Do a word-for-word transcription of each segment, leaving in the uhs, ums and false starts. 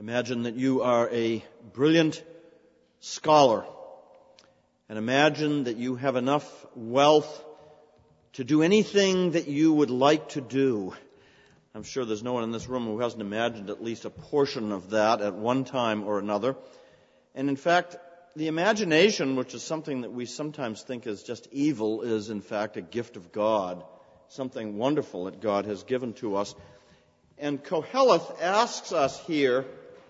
Imagine that you are a brilliant scholar, and imagine that you have enough wealth to do anything that you would like to do. I'm sure there's no one in this room who hasn't imagined at least a portion of that at one time or another. And in fact, the imagination, which is something that we sometimes think is just evil, is in fact a gift of God, something wonderful that God has given to us. And Koheleth asks us here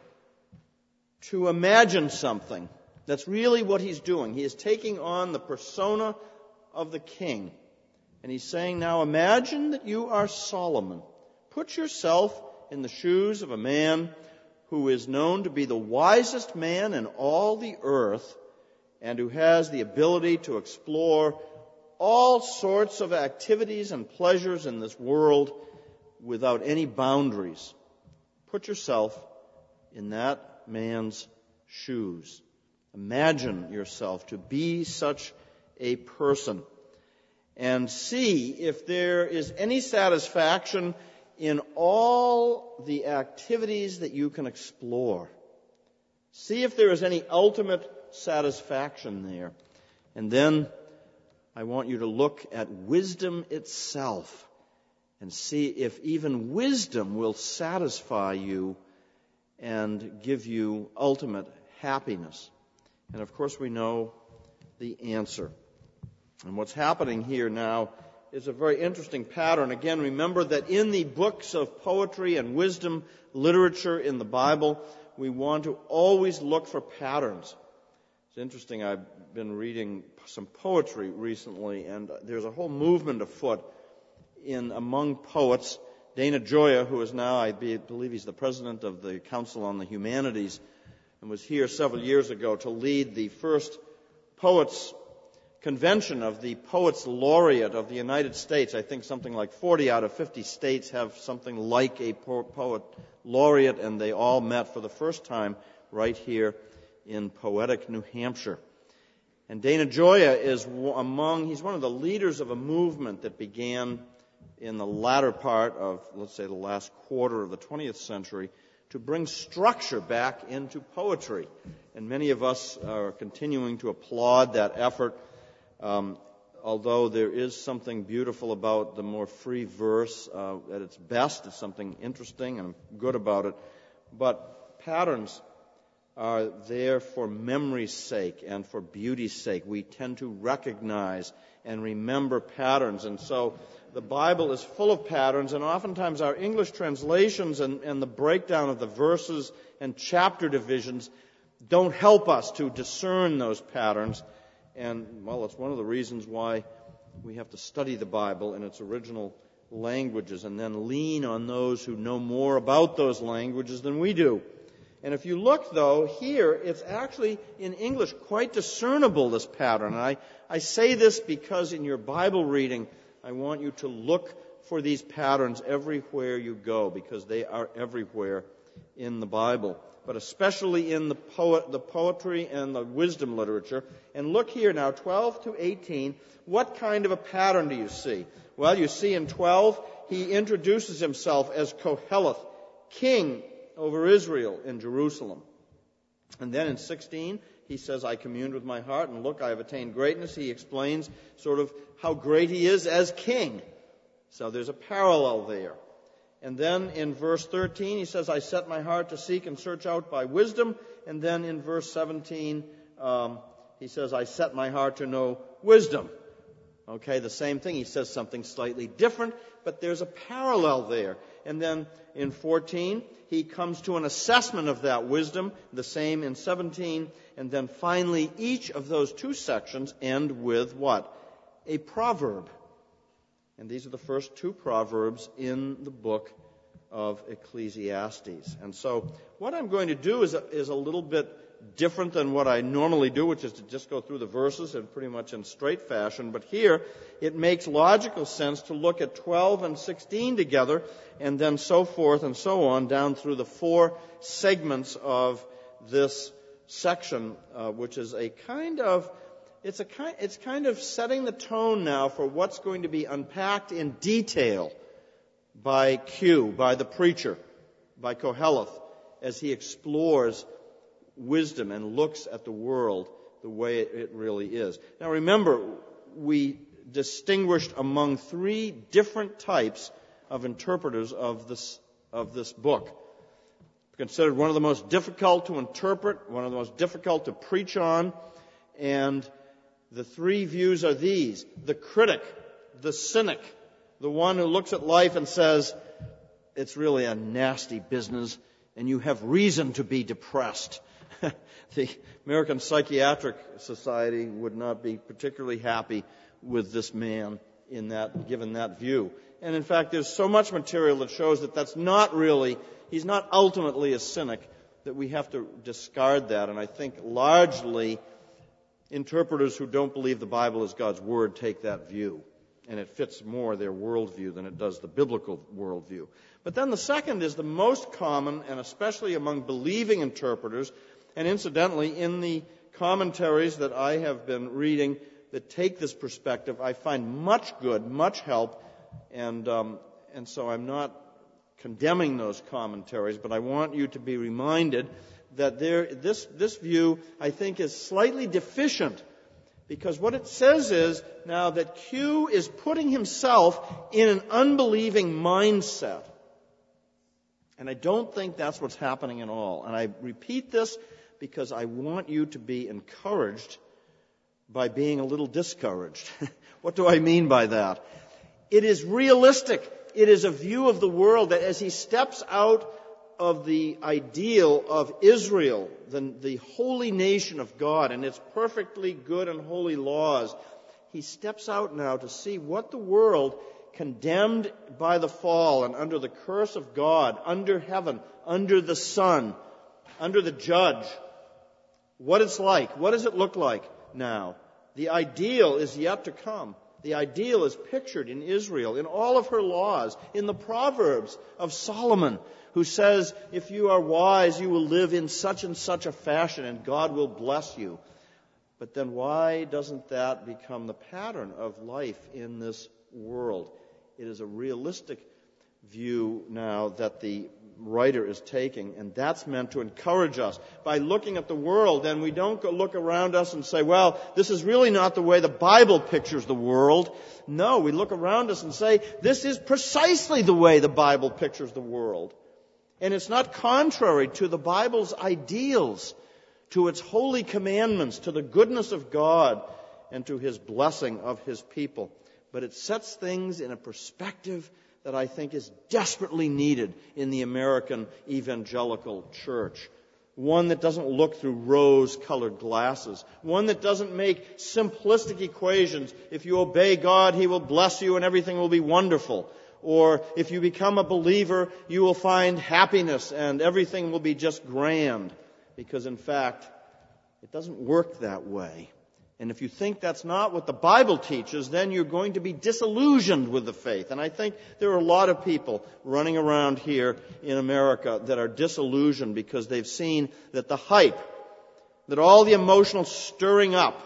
to imagine something. That's really what he's doing. He is taking on the persona of the king. And he's saying, now imagine that you are Solomon. Put yourself in the shoes of a man who is known to be the wisest man in all the earth and who has the ability to explore all sorts of activities and pleasures in this world without any boundaries. Put yourself in that man's shoes. Imagine yourself to be such a person and see if there is any satisfaction in all the activities that you can explore. See if there is any ultimate satisfaction there. And then I want you to look at wisdom itself and see if even wisdom will satisfy you and give you ultimate happiness. And of course we know the answer. And what's happening here now is a very interesting pattern. Again, remember that in the books of poetry and wisdom literature in the Bible, we want to always look for patterns. It's interesting, I've been reading some poetry recently, and there's a whole movement afoot in among poets. Dana Gioia, who is now, I believe he's the president of the Council on the Humanities, and was here several years ago to lead the first poets convention of the Poets Laureate of the United States. I think something like forty out of fifty states have something like a poet laureate, and they all met for the first time right here in poetic New Hampshire. And Dana Gioia is among, he's one of the leaders of a movement that began in the latter part of, let's say, the last quarter of the twentieth century to bring structure back into poetry. And many of us are continuing to applaud that effort. Um, although there is something beautiful about the more free verse uh, at its best, there's something interesting and good about it. But patterns are there for memory's sake and for beauty's sake. We tend to recognize and remember patterns. And so the Bible is full of patterns, and oftentimes our English translations and, and the breakdown of the verses and chapter divisions don't help us to discern those patterns. And, well, it's one of the reasons why we have to study the Bible in its original languages and then lean on those who know more about those languages than we do. And if you look, though, here, it's actually in English quite discernible, this pattern. And I, I say this because in your Bible reading, I want you to look for these patterns everywhere you go, because they are everywhere in the Bible, but especially in the poet, the poetry and the wisdom literature. And look here now, twelve to eighteen, what kind of a pattern do you see? Well, you see in twelve, he introduces himself as Koheleth, king over Israel in Jerusalem. And then in sixteen, he says, I communed with my heart, and look, I have attained greatness. He explains sort of how great he is as king. So there's a parallel there. And then in verse thirteen, he says, I set my heart to seek and search out by wisdom. And then in verse seventeen, um, he says, I set my heart to know wisdom. Okay, the same thing. He says something slightly different, but there's a parallel there. And then in fourteen, he comes to an assessment of that wisdom, the same in seventeen. And then finally, each of those two sections end with what? A proverb. And these are the first two proverbs in the book of Ecclesiastes. And so what I'm going to do is a, is a little bit different than what I normally do, which is to just go through the verses in pretty much in straight fashion. But here, it makes logical sense to look at twelve and sixteen together, and then so forth and so on down through the four segments of this section, uh, which is a kind of It's a kind, it's kind of setting the tone now for what's going to be unpacked in detail by Q, by the preacher, by Koheleth, as he explores wisdom and looks at the world the way it really is. Now remember, we distinguished among three different types of interpreters of this, of this book. Considered one of the most difficult to interpret, one of the most difficult to preach on, and the three views are these: the critic, the cynic, the one who looks at life and says, it's really a nasty business, and you have reason to be depressed. The American Psychiatric Society would not be particularly happy with this man in that, given that view. And in fact, there's so much material that shows that that's not really, he's not ultimately a cynic, that we have to discard that. And I think largely interpreters who don't believe the Bible is God's Word take that view. And it fits more their worldview than it does the biblical worldview. But then the second is the most common, and especially among believing interpreters, and incidentally, in the commentaries that I have been reading that take this perspective, I find much good, much help, and um, and so I'm not condemning those commentaries, but I want you to be reminded that there, this this view, I think, is slightly deficient, because what it says is now that Q is putting himself in an unbelieving mindset. And I don't think that's what's happening at all. And I repeat this because I want you to be encouraged by being a little discouraged. What do I mean by that? It is realistic. It is a view of the world that as he steps out of the ideal of Israel, the, the holy nation of God, and its perfectly good and holy laws, he steps out now to see what the world, condemned by the fall and under the curse of God, under heaven, under the Son, under the Judge, what it's like. What does it look like now? The ideal is yet to come. The ideal is pictured in Israel, in all of her laws, in the Proverbs of Solomon, who says, if you are wise, you will live in such and such a fashion, and God will bless you. But then why doesn't that become the pattern of life in this world? It is a realistic view now that the writer is taking, and that's meant to encourage us. By looking at the world, then we don't go look around us and say, well, this is really not the way the Bible pictures the world. No, we look around us and say, this is precisely the way the Bible pictures the world. And it's not contrary to the Bible's ideals, to its holy commandments, to the goodness of God, and to His blessing of His people. But it sets things in a perspective that I think is desperately needed in the American evangelical church. One that doesn't look through rose-colored glasses. One that doesn't make simplistic equations. If you obey God, He will bless you and everything will be wonderful. Or if you become a believer, you will find happiness and everything will be just grand. Because in fact, it doesn't work that way. And if you think that's not what the Bible teaches, then you're going to be disillusioned with the faith. And I think there are a lot of people running around here in America that are disillusioned because they've seen that the hype, that all the emotional stirring up,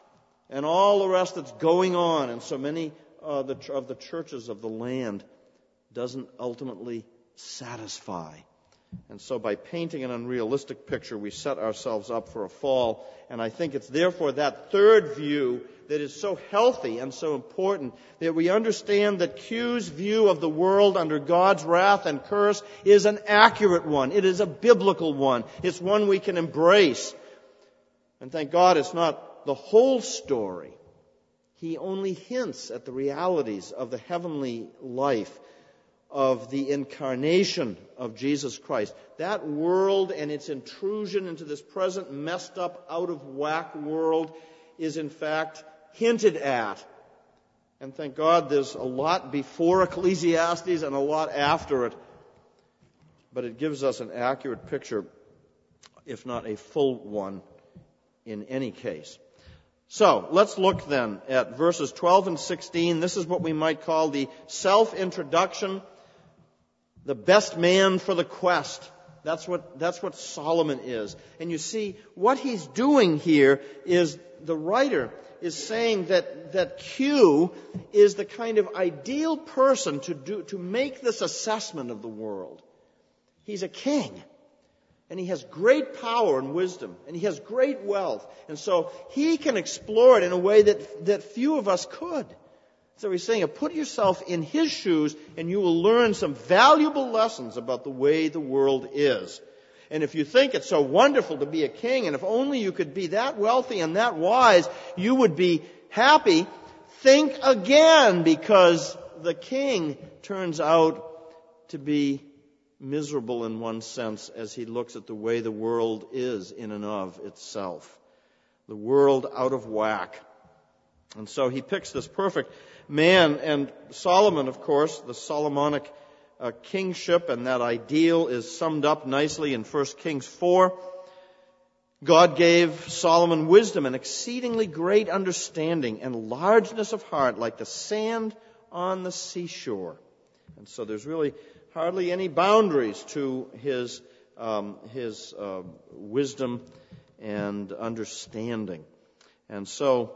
and all the rest that's going on in so many uh, the, of the churches of the land doesn't ultimately satisfy. And so by painting an unrealistic picture, we set ourselves up for a fall. And I think it's therefore that third view that is so healthy and so important, that we understand that Q's view of the world under God's wrath and curse is an accurate one. It is a biblical one. It's one we can embrace. And thank God it's not the whole story. He only hints at the realities of the heavenly life, of the incarnation of Jesus Christ. That world and its intrusion into this present messed up, out of whack world is in fact hinted at. And thank God there's a lot before Ecclesiastes and a lot after it. But it gives us an accurate picture, if not a full one, in any case. So, let's look then at verses twelve and sixteen. This is what we might call the self-introduction, the best man for the quest. That's what, that's what Solomon is. And you see, what he's doing here is the writer is saying that, that Q is the kind of ideal person to do, to make this assessment of the world. He's a king. And he has great power and wisdom. And he has great wealth. And so he can explore it in a way that, that few of us could. So he's saying, put yourself in his shoes and you will learn some valuable lessons about the way the world is. And if you think it's so wonderful to be a king, and if only you could be that wealthy and that wise, you would be happy, think again, because the king turns out to be miserable in one sense as he looks at the way the world is in and of itself. The world out of whack. And so he picks this perfect man, and Solomon, of course, the Solomonic uh, kingship, and that ideal is summed up nicely in First Kings four. God gave Solomon wisdom and exceedingly great understanding and largeness of heart like the sand on the seashore. And so there's really hardly any boundaries to his um, his uh, wisdom and understanding. And so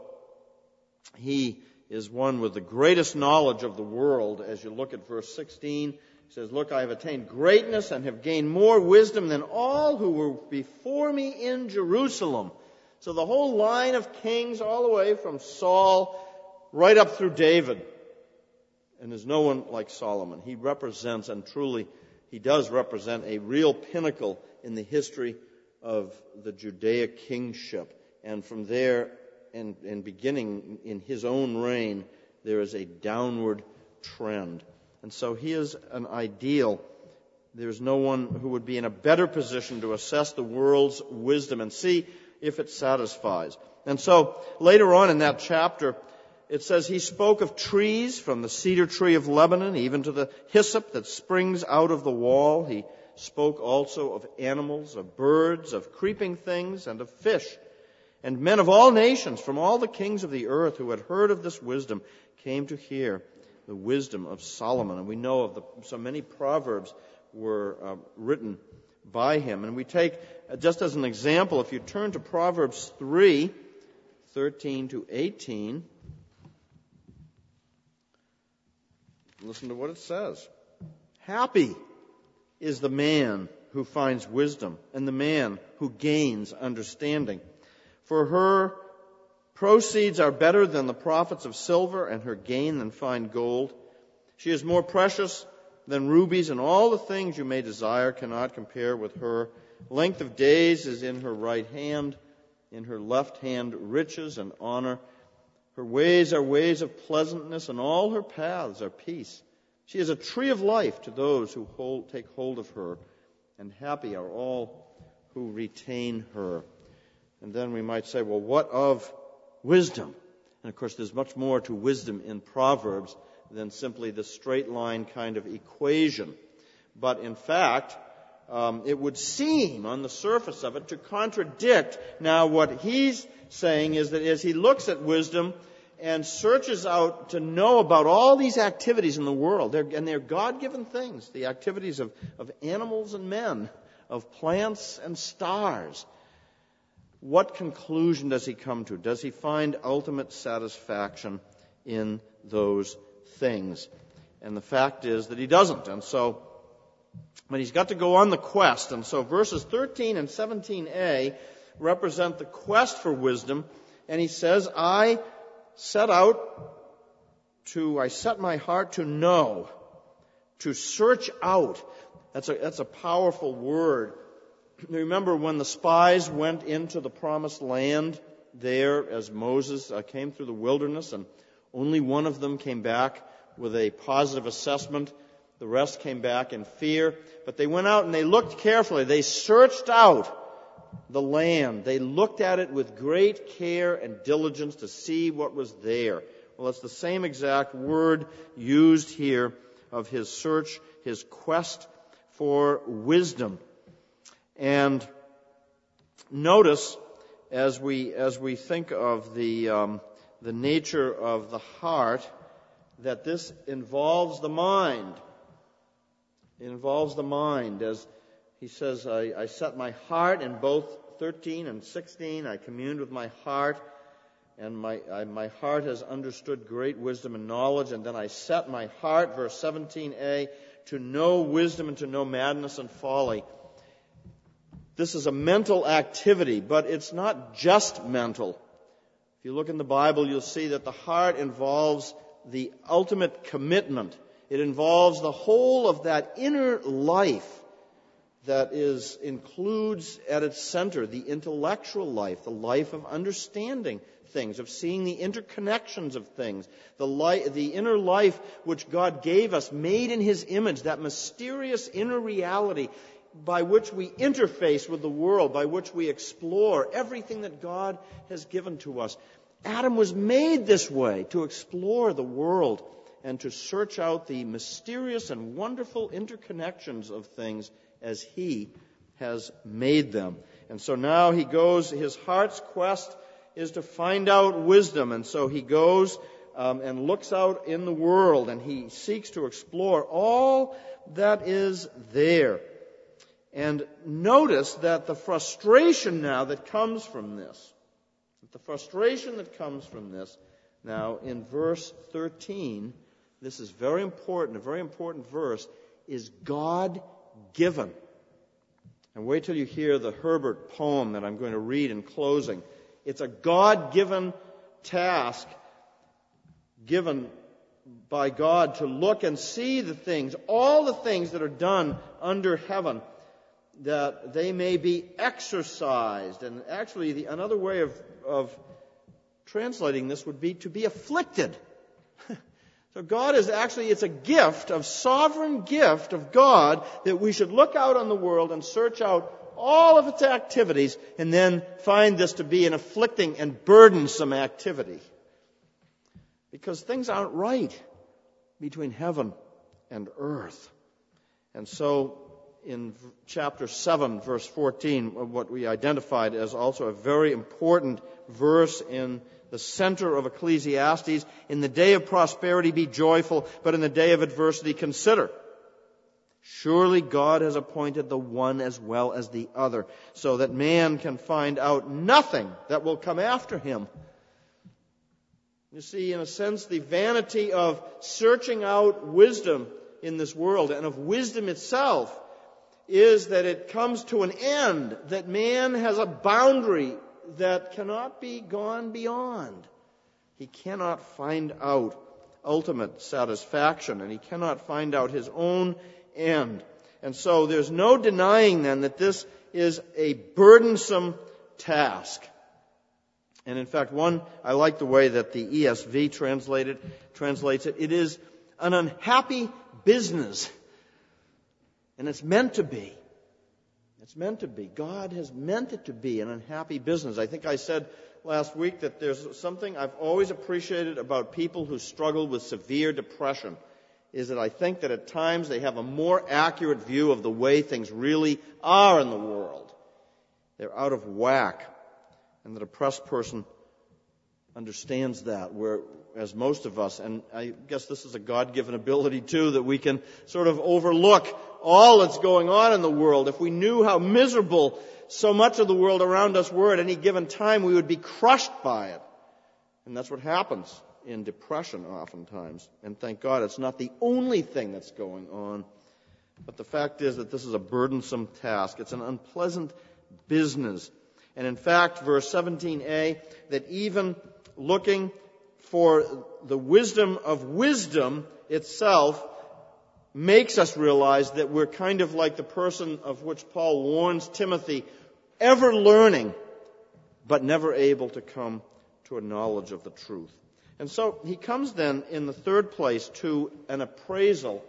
he is one with the greatest knowledge of the world. As you look at verse sixteen, he says, "Look, I have attained greatness and have gained more wisdom than all who were before me in Jerusalem." So the whole line of kings, all the way from Saul right up through David. And there's no one like Solomon. He represents, and truly he does represent, a real pinnacle in the history of the Judaic kingship. And from there, and, and beginning in his own reign, there is a downward trend. And so he is an ideal. There's no one who would be in a better position to assess the world's wisdom and see if it satisfies. And so later on in that chapter, it says he spoke of trees, from the cedar tree of Lebanon even to the hyssop that springs out of the wall. He spoke also of animals, of birds, of creeping things, and of fish. And men of all nations, from all the kings of the earth who had heard of this wisdom, came to hear the wisdom of Solomon. And we know of the, so many proverbs were uh, written by him. And we take, uh, just as an example, if you turn to Proverbs three, thirteen to eighteen, listen to what it says. "Happy is the man who finds wisdom, and the man who gains understanding. For her proceeds are better than the profits of silver, and her gain than fine gold. She is more precious than rubies, and all the things you may desire cannot compare with her. Length of days is in her right hand, in her left hand riches and honor. Her ways are ways of pleasantness, and all her paths are peace. She is a tree of life to those who hold, take hold of her, and happy are all who retain her." And then we might say, well, what of wisdom? And of course, there's much more to wisdom in Proverbs than simply the straight line kind of equation. But in fact, um, it would seem on the surface of it to contradict. Now, what he's saying is that as he looks at wisdom and searches out to know about all these activities in the world, they're, and they're God-given things, the activities of, of animals and men, of plants and stars, what conclusion does he come to? Does he find ultimate satisfaction in those things? And the fact is that he doesn't. And so, but he's got to go on the quest. And so verses thirteen and seventeen a represent the quest for wisdom. And he says, I set out to, I set my heart to know, to search out. That's a, that's a powerful word. Remember when the spies went into the promised land there as Moses uh, came through the wilderness, and only one of them came back with a positive assessment. The rest came back in fear. But they went out and they looked carefully. They searched out the land. They looked at it with great care and diligence to see what was there. Well, it's the same exact word used here of his search, his quest for wisdom. And notice, as we as we think of the um, the nature of the heart, that this involves the mind. It involves the mind, as he says, I, I set my heart in both thirteen and sixteen. I communed with my heart, and my I, my heart has understood great wisdom and knowledge. And then I set my heart, verse seventeen a, to know wisdom and to know madness and folly. This is a mental activity, but it's not just mental. If you look in the Bible, you'll see that the heart involves the ultimate commitment. It involves the whole of that inner life that is includes at its center the intellectual life, the life of understanding things, of seeing the interconnections of things, the li- the inner life which God gave us, made in His image, that mysterious inner reality by which we interface with the world, by which we explore everything that God has given to us. Adam was made this way, to explore the world and to search out the mysterious and wonderful interconnections of things as He has made them. And so now he goes, his heart's quest is to find out wisdom, and so he goes um, and looks out in the world, and he seeks to explore all that is there. And notice that the frustration now that comes from this, the frustration that comes from this, now in verse thirteen, this is very important, a very important verse, is God-given. And wait till you hear the Herbert poem that I'm going to read in closing. It's a God-given task given by God to look and see the things, all the things that are done under heaven, that they may be exercised. And actually, the, another way of, of translating this would be to be afflicted. So God is actually, it's a gift, a sovereign gift of God, that we should look out on the world and search out all of its activities and then find this to be an afflicting and burdensome activity. Because things aren't right between heaven and earth. And so in chapter seven, verse fourteen, what we identified as also a very important verse in the center of Ecclesiastes, in the day of prosperity be joyful, but in the day of adversity consider. Surely God has appointed the one as well as the other, so that man can find out nothing that will come after him. You see, in a sense, the vanity of searching out wisdom in this world and of wisdom itself is that it comes to an end, that man has a boundary that cannot be gone beyond. He cannot find out ultimate satisfaction, and he cannot find out his own end. And so there's no denying then that this is a burdensome task. And in fact, one, I like the way that the E S V translated, translates it. It is an unhappy business. And it's meant to be. It's meant to be. God has meant it to be an unhappy business. I think I said last week that there's something I've always appreciated about people who struggle with severe depression, is that I think that at times they have a more accurate view of the way things really are in the world. They're out of whack. And the depressed person understands that, whereas most of us, and I guess this is a God-given ability too, that we can sort of overlook all that's going on in the world. If we knew how miserable so much of the world around us were at any given time, we would be crushed by it. And that's what happens in depression oftentimes. And thank God it's not the only thing that's going on. But the fact is that this is a burdensome task. It's an unpleasant business. And in fact, verse seventeen a, that even looking for the wisdom of wisdom itself makes us realize that we're kind of like the person of which Paul warns Timothy, ever learning, but never able to come to a knowledge of the truth. And so he comes then in the third place to an appraisal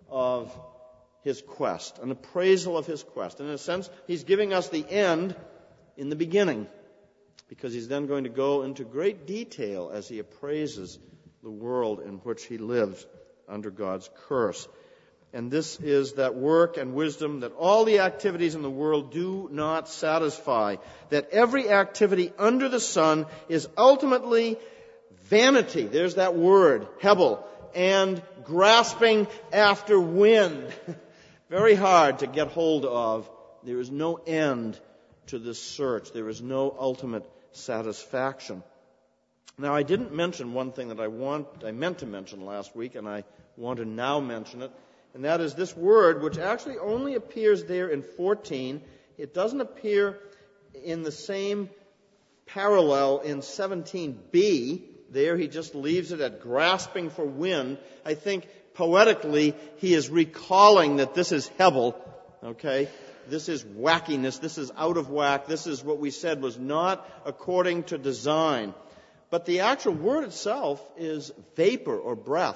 of his quest, an appraisal of his quest. And in a sense, he's giving us the end in the beginning, because he's then going to go into great detail as he appraises the world in which he lives under God's curse. And this is that work and wisdom, that all the activities in the world do not satisfy, that every activity under the sun is ultimately vanity. There's that word, hebel, and grasping after wind. Very hard to get hold of. There is no end to this search. There is no ultimate satisfaction. Now, I didn't mention one thing that I want, I meant to mention last week, and I want to now mention it, and that is this word, which actually only appears there in fourteen. it doesn't appear in the same parallel in seventeen b. There he just leaves it at grasping for wind. I think poetically he is recalling that this is Hebel, okay? This is wackiness. This is out of whack. This is what we said was not according to design. But the actual word itself is vapor or breath,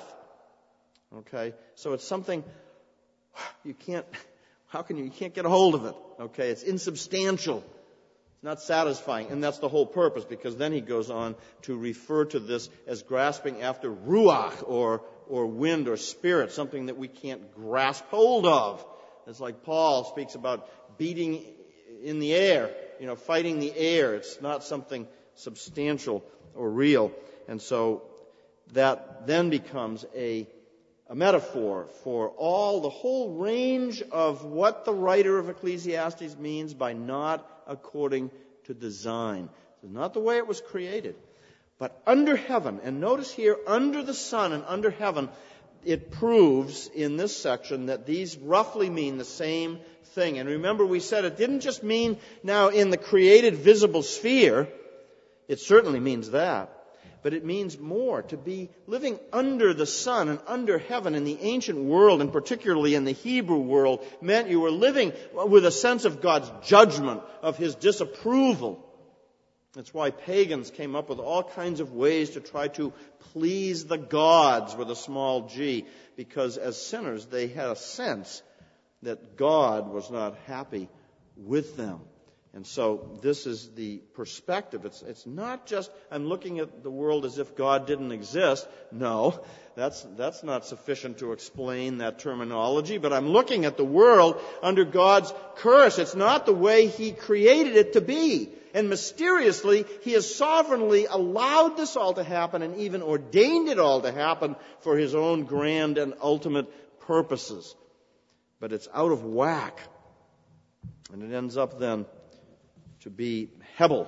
okay? So it's something you can't, how can you, you can't get a hold of it, okay? It's insubstantial. Not satisfying, and that's the whole purpose, because then he goes on to refer to this as grasping after ruach, or or wind or spirit, something that we can't grasp hold of. It's like Paul speaks about beating in the air, you know, fighting the air. It's not something substantial or real. And so that then becomes a a metaphor for all, the whole range of what the writer of Ecclesiastes means by not according to design. It's not the way it was created. But under heaven, and notice here, under the sun and under heaven, it proves in this section that these roughly mean the same thing. And remember, we said it didn't just mean now in the created visible sphere. It certainly means that. But it means more. To be living under the sun and under heaven in the ancient world, and particularly in the Hebrew world, meant you were living with a sense of God's judgment, of His disapproval. That's why pagans came up with all kinds of ways to try to please the gods with a small g, because as sinners they had a sense that God was not happy with them. And so this is the perspective. It's, it's not just, I'm looking at the world as if God didn't exist. No, that's, that's not sufficient to explain that terminology. But I'm looking at the world under God's curse. It's not the way He created it to be. And mysteriously, He has sovereignly allowed this all to happen and even ordained it all to happen for His own grand and ultimate purposes. But it's out of whack. And it ends up then to be Hebel,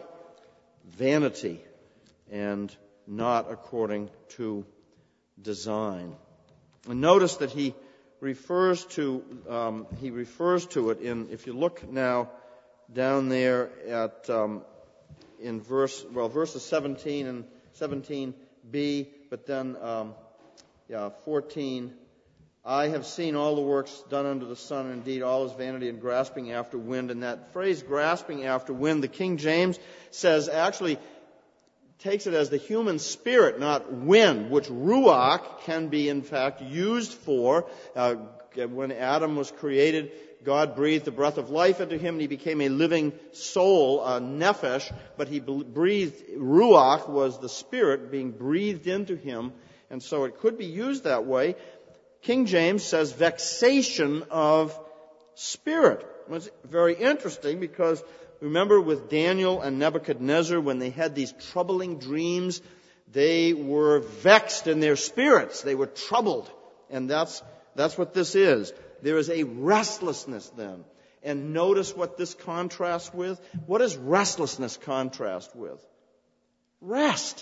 vanity, and not according to design. And notice that he refers to um, he refers to it in, if you look now down there at um, in verse well verses seventeen and seventeen b, but then um, yeah fourteen. I have seen all the works done under the sun, and indeed all is vanity and grasping after wind. And that phrase, grasping after wind, the King James says, actually takes it as the human spirit, not wind, which ruach can be in fact used for. Uh, when Adam was created, God breathed the breath of life into him, and he became a living soul, a nephesh, but he breathed, ruach was the spirit being breathed into him, and so it could be used that way. King James says vexation of spirit. It's very interesting because remember with Daniel and Nebuchadnezzar, when they had these troubling dreams, they were vexed in their spirits. They were troubled. And that's, that's what this is. There is a restlessness then. And notice what this contrasts with. What does restlessness contrast with? Rest.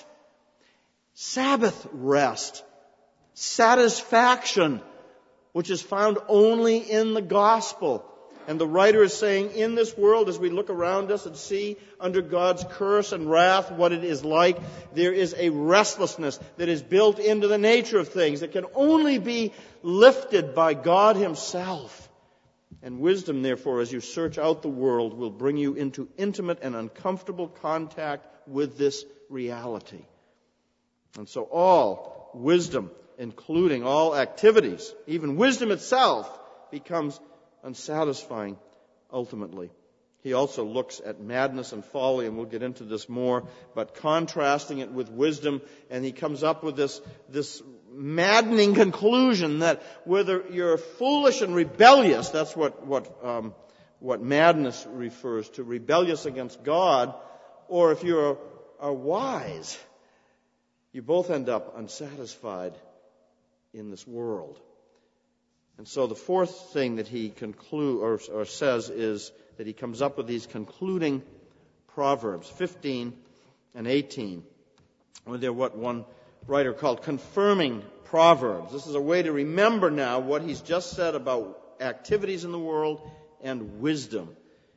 Sabbath rest. Satisfaction, which is found only in the gospel. And the writer is saying, in this world, as we look around us and see under God's curse and wrath what it is like, there is a restlessness that is built into the nature of things that can only be lifted by God Himself. And wisdom, therefore, as you search out the world, will bring you into intimate and uncomfortable contact with this reality. And so all wisdom, including all activities, even wisdom itself, becomes unsatisfying ultimately. He also looks at madness and folly, and we'll get into this more, but contrasting it with wisdom, and he comes up with this, this maddening conclusion that whether you're foolish and rebellious, that's what, what, um, what madness refers to, rebellious against God, or if you're are wise, you both end up unsatisfied in this world. And so the fourth thing that he conclude or, or says is that he comes up with these concluding proverbs, fifteen and eighteen. They're what one writer called confirming proverbs. This is a way to remember now what he's just said about activities in the world and wisdom.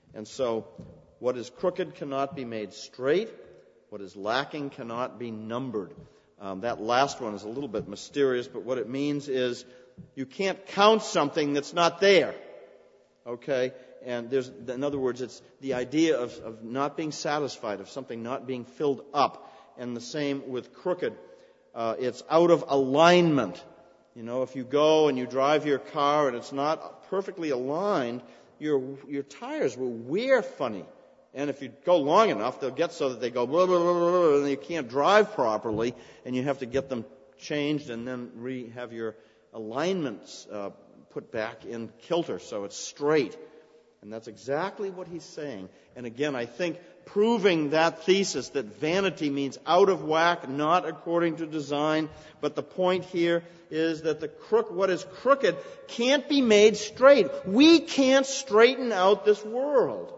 And so, what is crooked cannot be made straight. What is lacking cannot be numbered. Um, that last one is a little bit mysterious, but what it means is you can't count something that's not there. Okay? And there's, in other words, it's the idea of, of not being satisfied, of something not being filled up. And the same with crooked. Uh, it's out of alignment. You know, if you go and you drive your car and it's not perfectly aligned, your your tires will wear funny. And if you go long enough, they'll get so that they go blah, blah, blah, blah, blah, and you can't drive properly, and you have to get them changed and then re have your alignments uh, put back in kilter so it's straight. And that's exactly what he's saying. And again, I think proving that thesis that vanity means out of whack, not according to design. But the point here is that the crook, what is crooked can't be made straight. We can't straighten out this world.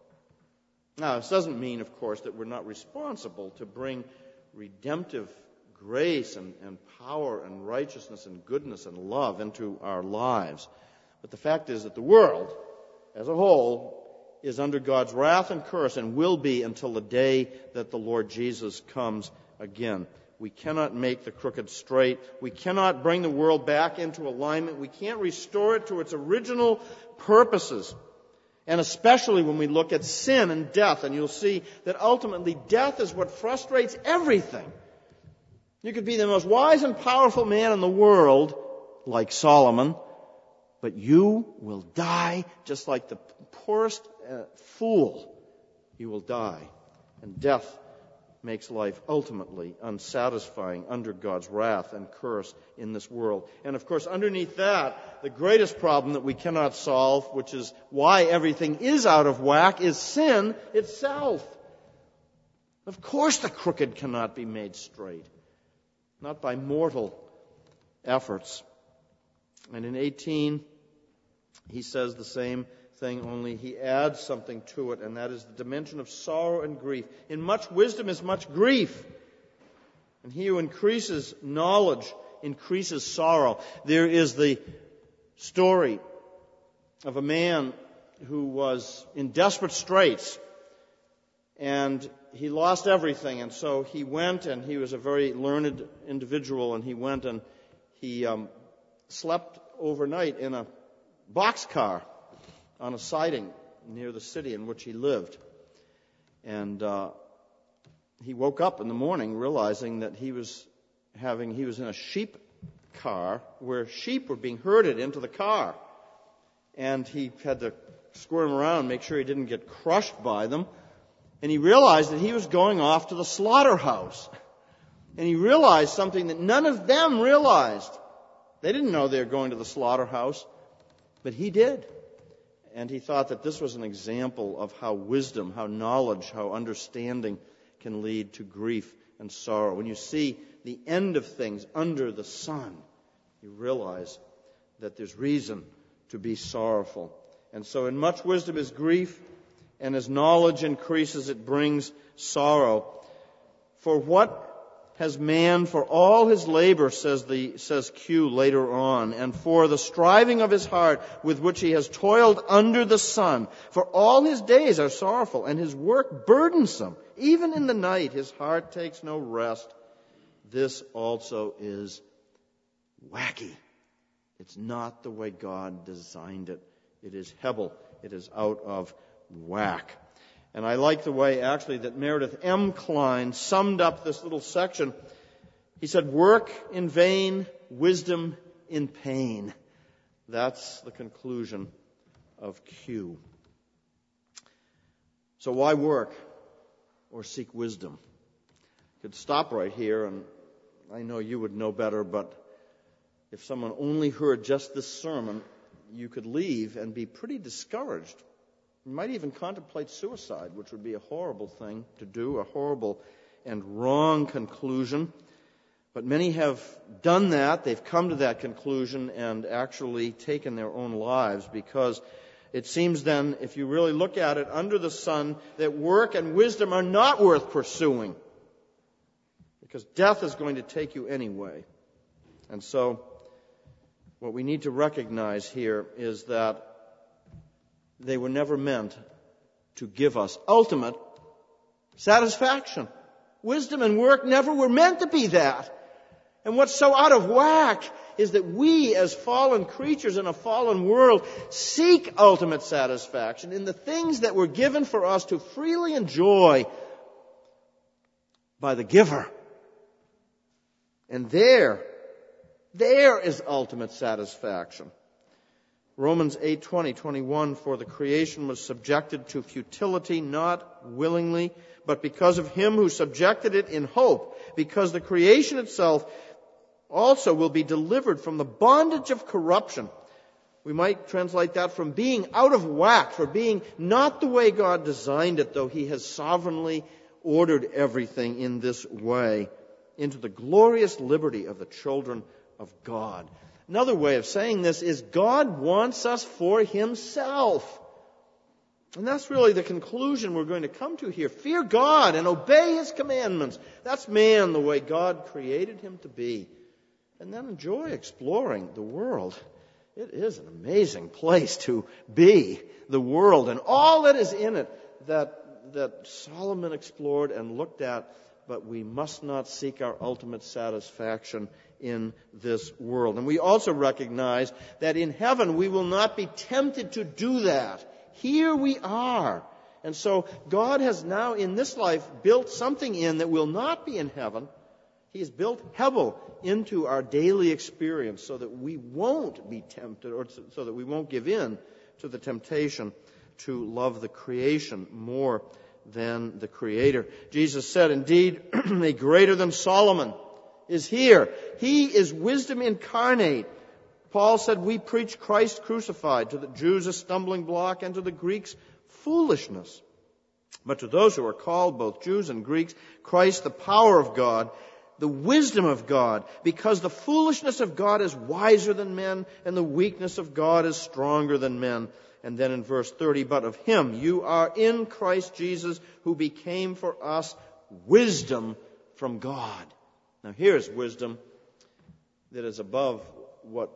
Now, this doesn't mean, of course, that we're not responsible to bring redemptive grace and, and power and righteousness and goodness and love into our lives. But the fact is that the world, as a whole, is under God's wrath and curse and will be until the day that the Lord Jesus comes again. We cannot make the crooked straight. We cannot bring the world back into alignment. We can't restore it to its original purposes. And especially when we look at sin and death, and you'll see that ultimately death is what frustrates everything. You could be the most wise and powerful man in the world, like Solomon, but you will die just like the poorest uh, fool. You will die. And death makes life ultimately unsatisfying under God's wrath and curse in this world. And of course, underneath that, the greatest problem that we cannot solve, which is why everything is out of whack, is sin itself. Of course the crooked cannot be made straight. Not by mortal efforts. And in eighteen, he says the same thing, only he adds something to it, and that is the dimension of sorrow and grief. In much wisdom is much grief. And he who increases knowledge increases sorrow. There is the story of a man who was in desperate straits, and he lost everything, and so he went, and he was a very learned individual, and he went and he um, slept overnight in a boxcar on a siding near the city in which he lived. And uh, he woke up in the morning realizing that he was having, he was in a sheep car where sheep were being herded into the car. And he had to squirm around, make sure he didn't get crushed by them. And he realized that he was going off to the slaughterhouse. And he realized something that none of them realized. They didn't know they were going to the slaughterhouse, but he did. And he thought that this was an example of how wisdom, how knowledge, how understanding can lead to grief and sorrow. When you see the end of things under the sun, you realize that there's reason to be sorrowful. And so in much wisdom is grief, and as knowledge increases, it brings sorrow. For what has man for all his labor, says the says Q later on, and for the striving of his heart with which he has toiled under the sun, for all his days are sorrowful, and his work burdensome. Even in the night his heart takes no rest. This also is wacky. It's not the way God designed it. It is Hebel. It is out of whack. And I like the way, actually, that Meredith M. Kline summed up this little section. He said, work in vain, wisdom in pain. That's the conclusion of Q. So why work or seek wisdom? Could stop right here, and I know you would know better, but if someone only heard just this sermon, you could leave and be pretty discouraged. You might even contemplate suicide, which would be a horrible thing to do, a horrible and wrong conclusion. But many have done that. They've come to that conclusion and actually taken their own lives, because it seems then, if you really look at it under the sun, that work and wisdom are not worth pursuing, because death is going to take you anyway. And so what we need to recognize here is that they were never meant to give us ultimate satisfaction. Wisdom and work never were meant to be that. And what's so out of whack is that we, as fallen creatures in a fallen world, seek ultimate satisfaction in the things that were given for us to freely enjoy by the giver. And there, there is ultimate satisfaction. Romans eight twenty, twenty-one, for the creation was subjected to futility, not willingly, but because of him who subjected it in hope, because the creation itself also will be delivered from the bondage of corruption. We might translate that from being out of whack, for being not the way God designed it, though he has sovereignly ordered everything in this way, into the glorious liberty of the children of God. Another way of saying this is God wants us for himself. And that's really the conclusion we're going to come to here. Fear God and obey his commandments. That's man the way God created him to be. And then enjoy exploring the world. It is an amazing place to be, the world, and all that is in it that, that Solomon explored and looked at. But we must not seek our ultimate satisfaction in this world. And we also recognize that in heaven we will not be tempted to do that. Here we are. And so God has now in this life built something in that will not be in heaven. He has built Hebel into our daily experience so that we won't be tempted, or so that we won't give in to the temptation to love the creation more than the Creator. Jesus said, indeed, a greater than Solomon is here. He is wisdom incarnate. Paul said, we preach Christ crucified, to the Jews a stumbling block, and to the Greeks foolishness. But to those who are called, both Jews and Greeks, Christ the power of God, the wisdom of God, because the foolishness of God is wiser than men, and the weakness of God is stronger than men. And then in verse thirty, but of him you are in Christ Jesus, who became for us wisdom from God. Now here's wisdom that is above what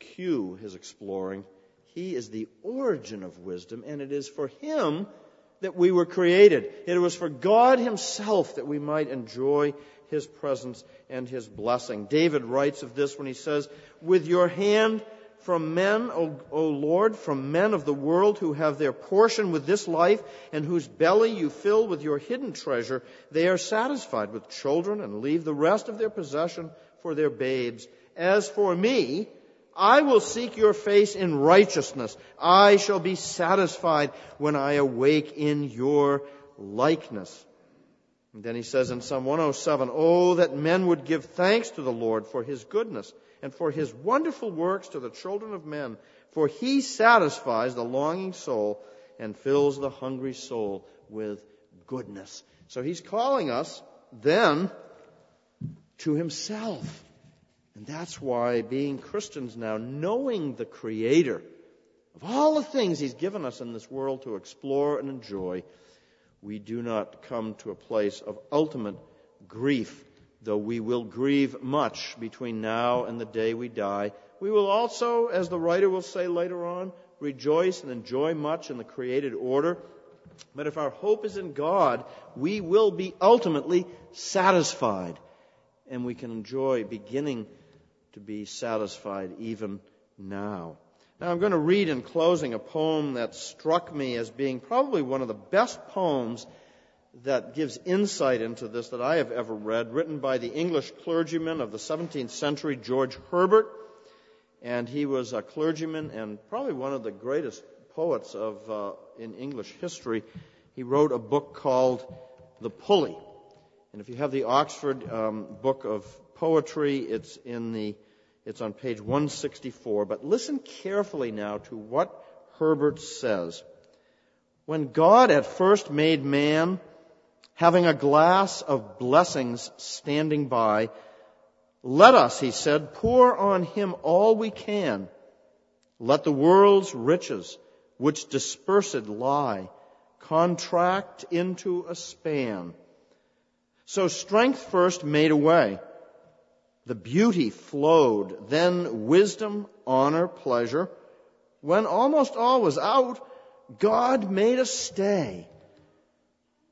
Q is exploring. He is the origin of wisdom, and it is for him that we were created. It was for God himself that we might enjoy his presence and his blessing. David writes of this when he says, with your hand from men, O, o Lord, from men of the world who have their portion with this life and whose belly you fill with your hidden treasure, they are satisfied with children and leave the rest of their possession for their babes. As for me, I will seek your face in righteousness. I shall be satisfied when I awake in your likeness. And then he says in Psalm one oh seven, oh, that men would give thanks to the Lord for his goodness and for his wonderful works to the children of men. For he satisfies the longing soul and fills the hungry soul with goodness. So he's calling us then to himself. And that's why being Christians now, knowing the Creator of all the things he's given us in this world to explore and enjoy, we do not come to a place of ultimate grief, though we will grieve much between now and the day we die. We will also, as the writer will say later on, rejoice and enjoy much in the created order. But if our hope is in God, we will be ultimately satisfied. And we can enjoy beginning to be satisfied even now. Now I'm going to read in closing a poem that struck me as being probably one of the best poems that gives insight into this that I have ever read, written by the English clergyman of the seventeenth century, George Herbert. And he was a clergyman and probably one of the greatest poets of uh, in English history. He wrote a book called The Pulley. And if you have the Oxford um, Book of Poetry, it's in the It's on page one sixty-four. But listen carefully now to what Herbert says. When God at first made man, having a glass of blessings standing by, let us, he said, pour on him all we can. Let the world's riches, which dispersed lie, contract into a span. So strength first made a way. The beauty flowed, then wisdom, honor, pleasure. When almost all was out, God made a stay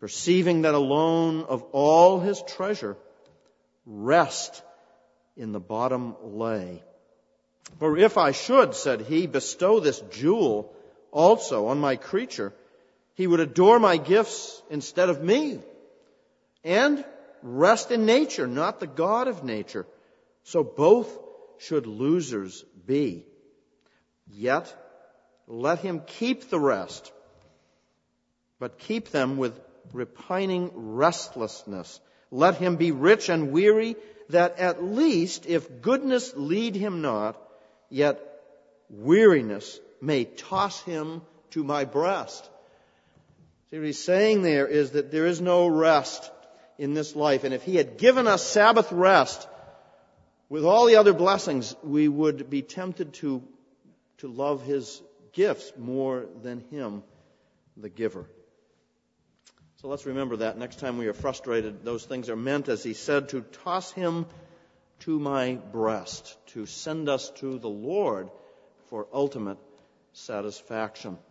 perceiving that alone of all his treasure, rest in the bottom lay. For if I should, said he, bestow this jewel also on my creature, he would adore my gifts instead of me, and rest in nature, not the God of nature. So both should losers be. Yet let him keep the rest, but keep them with repining restlessness. Let him be rich and weary, that at least, if goodness lead him not, yet weariness may toss him to my breast. See, what he's saying there is that there is no rest in this life. And if he had given us Sabbath rest with all the other blessings, we would be tempted to, to love his gifts more than him, the giver. So let's remember that next time we are frustrated, those things are meant, as he said, to toss him to my breast, to send us to the Lord for ultimate satisfaction.